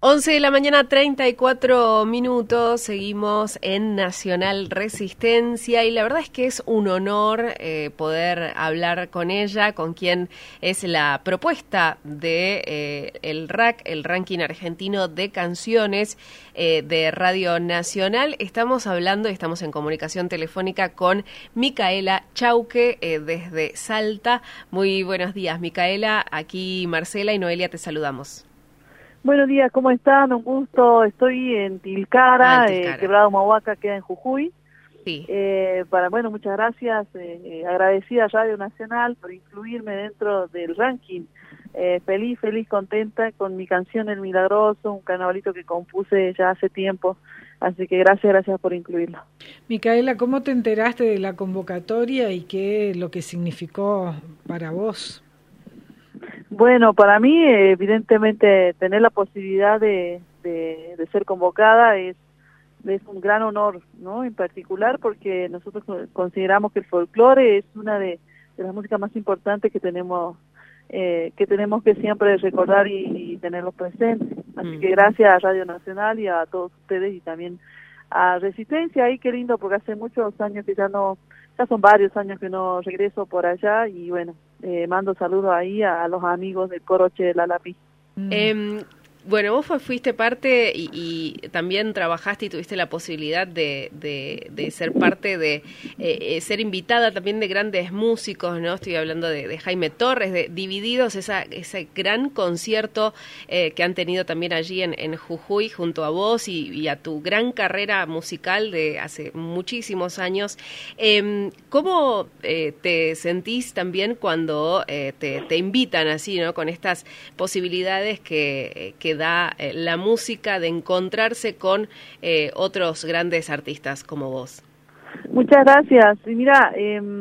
11 de la mañana, 34 minutos, seguimos en Nacional Resistencia y la verdad es que es un honor poder hablar con ella, con quien es la propuesta de el RAC, el Ranking Argentino de Canciones de Radio Nacional. Estamos en comunicación telefónica con Micaela Chauque desde Salta. Muy buenos días, Micaela. Aquí Marcela y Noelia te saludamos. Buenos días, ¿cómo están? Un gusto. Estoy en Tilcara, Quebrado Humahuaca, queda en Jujuy. Sí. Muchas gracias. Agradecida a Radio Nacional por incluirme dentro del ranking. Feliz, contenta con mi canción El Milagroso, un carnavalito que compuse ya hace tiempo. Así que gracias por incluirlo. Micaela, ¿cómo te enteraste de la convocatoria y qué es lo que significó para vos? Bueno, para mí, evidentemente, tener la posibilidad de ser convocada es un gran honor, ¿no? En particular porque nosotros consideramos que el folclore es una de las músicas más importantes que tenemos que siempre recordar y tenerlo presente. Así que gracias a Radio Nacional y a todos ustedes y también a Resistencia. Ahí qué lindo, porque hace muchos años que ya son varios años que no regreso por allá y bueno, mando saludos ahí a los amigos del Coroche de la Lápiz. Bueno, vos fuiste parte y también trabajaste y tuviste la posibilidad de ser parte de ser invitada también de grandes músicos, ¿no? Estoy hablando de Jaime Torres, de Divididos, ese gran concierto que han tenido también allí en Jujuy junto a vos y a tu gran carrera musical de hace muchísimos años. ¿Cómo te sentís también cuando te invitan así, ¿no? Con estas posibilidades que da la música de encontrarse con otros grandes artistas como vos? Muchas gracias. Y mira,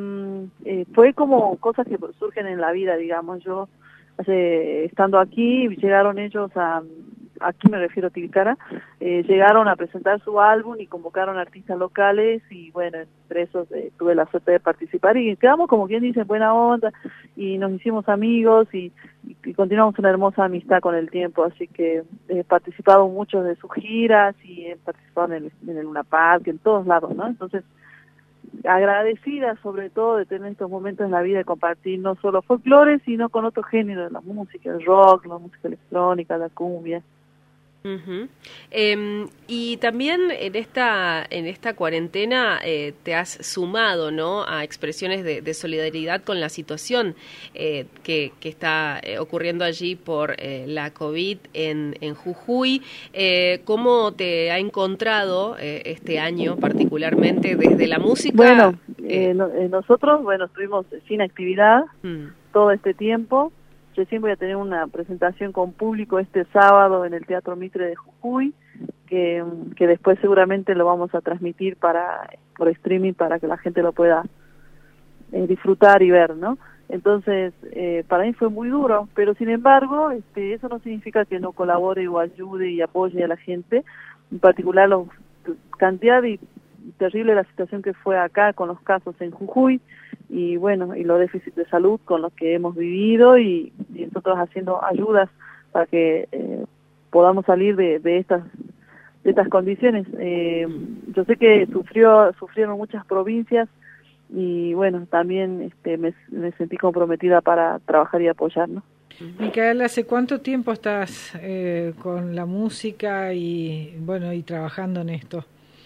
fue como cosas que surgen en la vida, digamos. Yo, estando aquí, llegaron ellos aquí me refiero a Tilcara, llegaron a presentar su álbum y convocaron artistas locales y bueno, entre esos tuve la suerte de participar y quedamos como quien dice en buena onda y nos hicimos amigos y continuamos una hermosa amistad con el tiempo, así que he participado en muchos de sus giras y he participado en el Luna Park, en todos lados, ¿no? Entonces, agradecida sobre todo de tener estos momentos en la vida de compartir no solo folclore, sino con otro género de la música, el rock, la música electrónica, la cumbia. Uh-huh. Y también en esta cuarentena te has sumado, ¿no?, a expresiones de solidaridad con la situación que está ocurriendo allí por la COVID en Jujuy. ¿Cómo te ha encontrado este año particularmente desde la música? Bueno, nosotros estuvimos sin actividad todo este tiempo. Recién voy a tener una presentación con público este sábado en el Teatro Mitre de Jujuy, que después seguramente lo vamos a transmitir por streaming para que la gente lo pueda disfrutar y ver, ¿no? Entonces, para mí fue muy duro, pero sin embargo, eso no significa que no colabore o ayude y apoye a la gente, en particular la cantidad y terrible la situación que fue acá con los casos en Jujuy y bueno, y los déficits de salud con los que hemos vivido y nosotros haciendo ayudas para que podamos salir de estas condiciones. Yo sé que sufrieron muchas provincias y bueno, también me sentí comprometida para trabajar y apoyar, ¿no? Micaela, ¿hace cuánto tiempo estás con la música y trabajando en esto?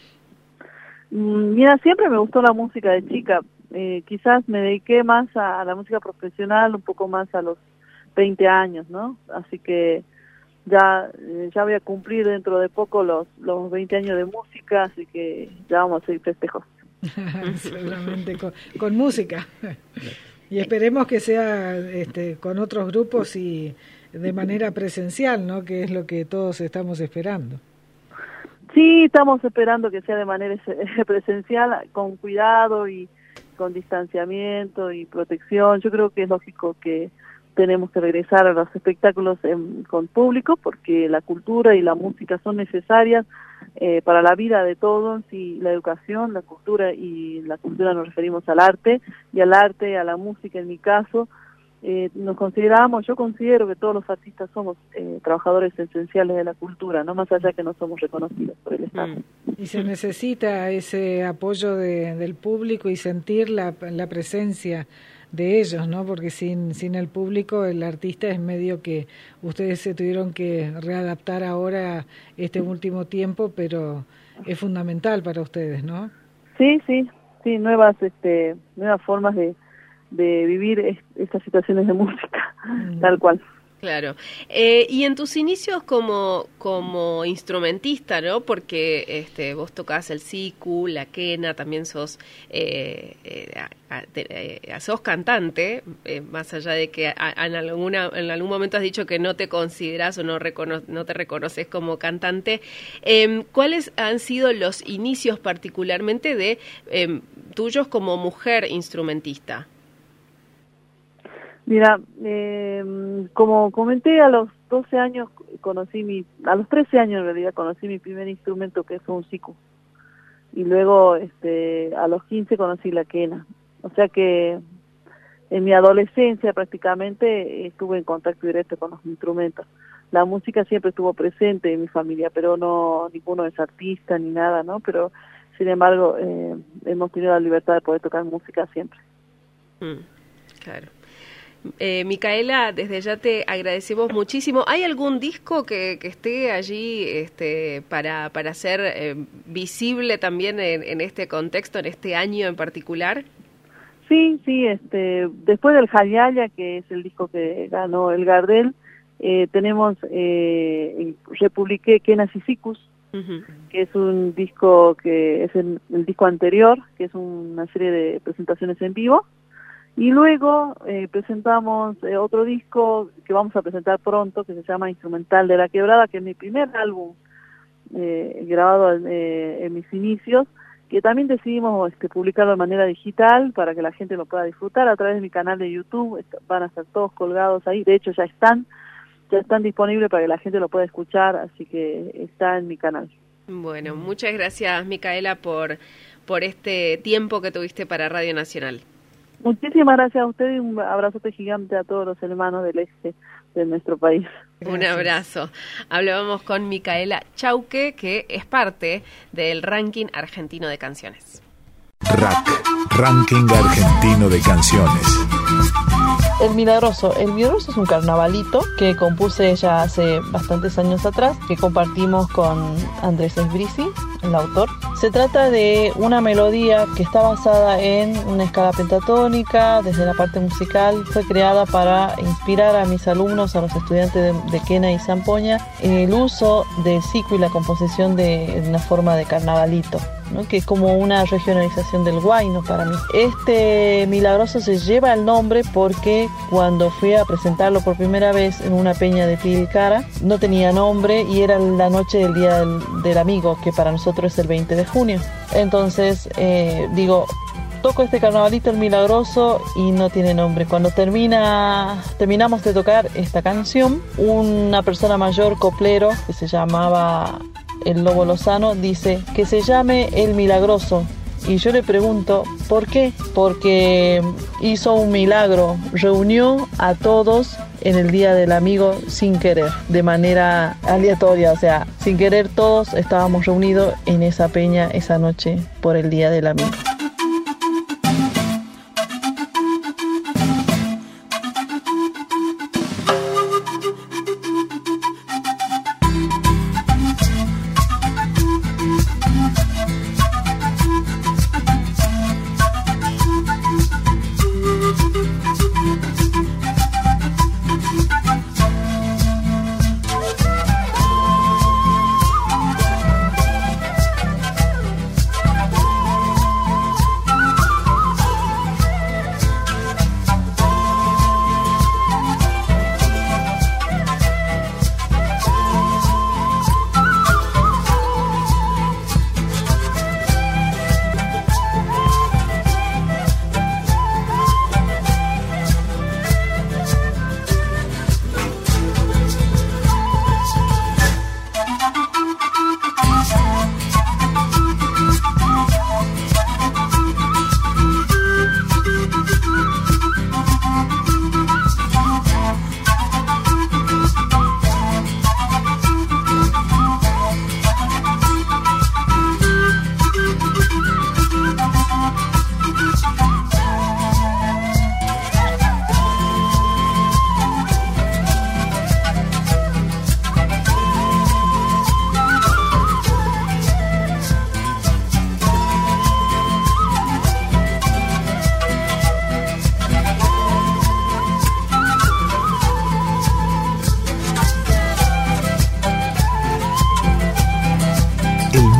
Mira, siempre me gustó la música de chica. Quizás me dediqué más a la música profesional, un poco más a los 20 años, ¿no? Así que ya voy a cumplir dentro de poco los 20 años de música, así que ya vamos a seguir festejos. Seguramente con música. Y esperemos que sea con otros grupos y de manera presencial, ¿no? Que es lo que todos estamos esperando. Sí, estamos esperando que sea de manera presencial, con cuidado y con distanciamiento y protección. Yo creo que es lógico que tenemos que regresar a los espectáculos con público porque la cultura y la música son necesarias para la vida de todos y la educación, la cultura, y la cultura nos referimos al arte, y al arte, a la música en mi caso, nos consideramos, yo considero que todos los artistas somos trabajadores esenciales de la cultura, no más allá que no somos reconocidos por el Estado. Y se necesita ese apoyo del público y sentir la presencia de ellos, ¿no? Porque sin el público, el artista es medio que ustedes se tuvieron que readaptar ahora este último tiempo, pero es fundamental para ustedes, ¿no? Sí, nuevas formas de vivir estas situaciones de música, tal cual. Claro. Y en tus inicios como instrumentista, ¿no? Porque vos tocás el siku, la quena, también sos cantante, más allá de que en algún momento has dicho que no te considerás o no te reconoces como cantante. ¿Cuáles han sido los inicios particularmente de tuyos como mujer instrumentista? Mira, como comenté, a los 12 años a los 13 años en realidad conocí mi primer instrumento, que fue un siku. Y luego a los 15 conocí la quena. O sea que en mi adolescencia prácticamente estuve en contacto directo con los instrumentos. La música siempre estuvo presente en mi familia, pero no, ninguno es artista ni nada, ¿no? Pero sin embargo hemos tenido la libertad de poder tocar música siempre. Claro. Micaela, desde ya te agradecemos muchísimo. ¿Hay algún disco que esté allí para ser visible también en este contexto, en este año en particular? Sí, después del Jayaya, que es el disco que ganó el Gardel, tenemos republiqué Quenas y Sikus, que es un disco que es el disco anterior, que es una serie de presentaciones en vivo. Y luego presentamos otro disco que vamos a presentar pronto, que se llama Instrumental de la Quebrada, que es mi primer álbum grabado en mis inicios, que también decidimos publicarlo de manera digital para que la gente lo pueda disfrutar a través de mi canal de YouTube. Van a estar todos colgados ahí, de hecho ya están disponibles para que la gente lo pueda escuchar, así que está en mi canal. Bueno, muchas gracias, Micaela, por este tiempo que tuviste para Radio Nacional. Muchísimas gracias a usted y un abrazote gigante a todos los hermanos del este de nuestro país. Gracias. Un abrazo. Hablábamos con Micaela Chauque, que es parte del ranking argentino de canciones. Ranking argentino de canciones. El Milagroso es un carnavalito que compuse ya hace bastantes años atrás, que compartimos con Andrés Esbrisi, el autor. Se trata de una melodía que está basada en una escala pentatónica. Desde la parte musical fue creada para inspirar a mis alumnos, a los estudiantes de quena y zampoña, en el uso del siku y la composición de una forma de carnavalito, ¿no? Que es como una regionalización del huayno para mí. Este Milagroso se lleva el nombre porque cuando fui a presentarlo por primera vez en una peña de Tilcara, no tenía nombre y era la noche del Día del Amigo, que para nosotros es el 20 de junio. Entonces toco este carnavalito, el Milagroso, y no tiene nombre. Cuando terminamos de tocar esta canción, una persona mayor, coplero, que se llamaba el Lobo Lozano, dice que se llame el Milagroso. Y yo le pregunto, ¿por qué? Porque hizo un milagro, reunió a todos en el Día del Amigo sin querer, de manera aleatoria, o sea, sin querer todos estábamos reunidos en esa peña esa noche por el Día del Amigo.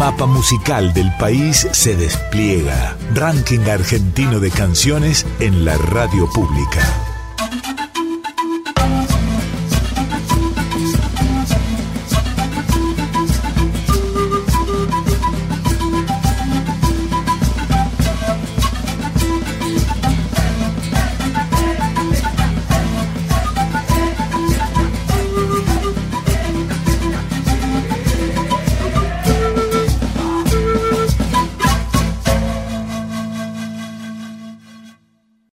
mapa musical del país se despliega. Ranking argentino de canciones en la radio pública.